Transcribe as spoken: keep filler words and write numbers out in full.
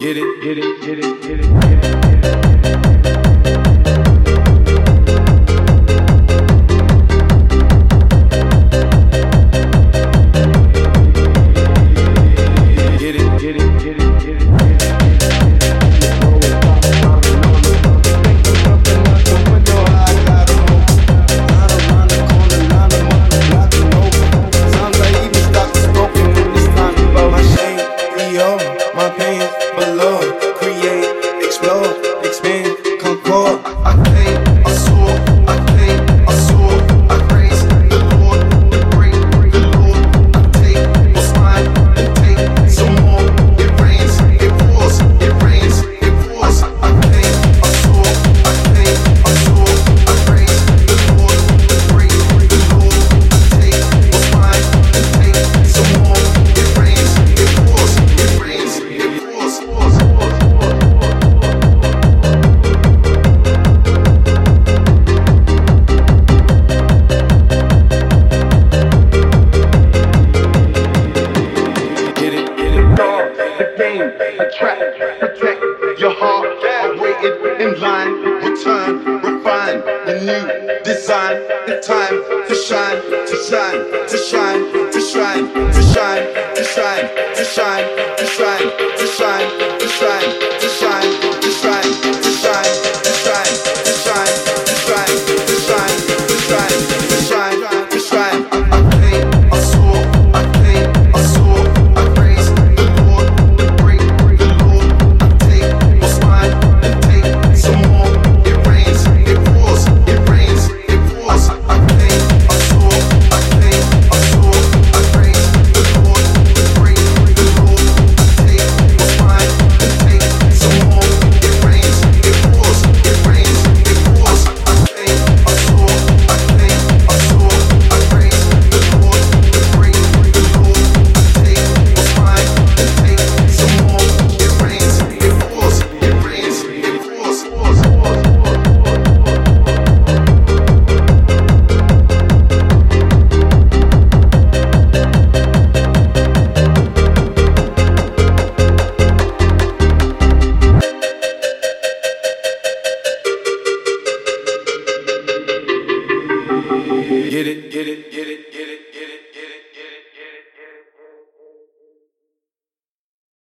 Get it, get it, get it, get it, get it, get it. Get it, get it, get it, get it, get it. My pain below, create, explode, expand, concord. I came, I saw, I came, I saw, I praise the Lord, the great, the Lord. I take what's mine and take some more. It rains, it pours, it rains, it pours. I came, I saw, I came, I saw, I praise the Lord, the great, the Lord. I take what's mine and take some more. It rains, it pours, it rains. Attract, protect your heart. I waited in line, return, refine the new design. The time to shine, to shine, to shine, to shine, to shine, to shine, to shine, to shine, to shine, to shine, to shine, to shine, to shine, to shine, to shine, to shine, to shine, to shine, to shine, to shine. I came, I saw, I came, I saw, I praise the Lord, the great, the Lord. I take what's mine and take some more. It rains, it pours, it rains, it pours. I came, I saw, I came, I saw, I praise the Lord, the great, the Lord. I take what's mine and take some more. It rains, it pours, it rains, it pours. I came, I saw, I came, I saw, I praise the Lord, the great, the Lord. I take what's mine and take some more. It rains, it pours, it rains, it pours, pours, pours, pours. Get it, get it, get it.